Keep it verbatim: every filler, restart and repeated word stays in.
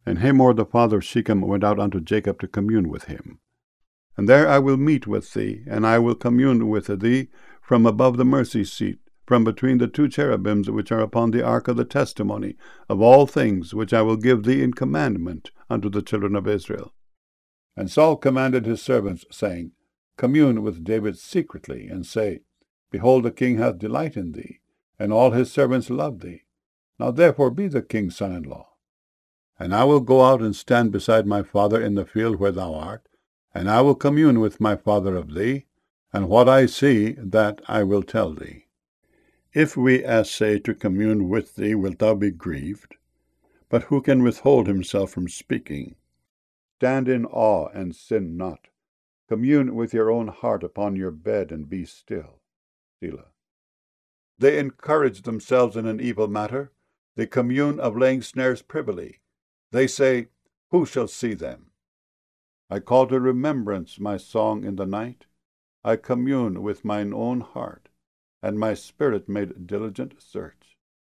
And Hamor the father of Shechem went out unto Jacob to commune with him. And there I will meet with thee, and I will commune with thee from above the mercy seat, from between the two cherubims which are upon the ark of the testimony, of all things which I will give thee in commandment unto the children of Israel. And Saul commanded his servants, saying, Commune with David secretly, and say, Behold, the king hath delight in thee, and all his servants love thee. Now therefore be the king's son-in-law. And I will go out and stand beside my father in the field where thou art, and I will commune with my father of thee, and what I see, that I will tell thee. If we essay to commune with thee, wilt thou be grieved? But who can withhold himself from speaking? Stand in awe and sin not. Commune with your own heart upon your bed, and be still. Selah. They encourage themselves in an evil matter. They commune of laying snares privily. They say, Who shall see them? I call to remembrance my song in the night. I commune with mine own heart, and my spirit made diligent search.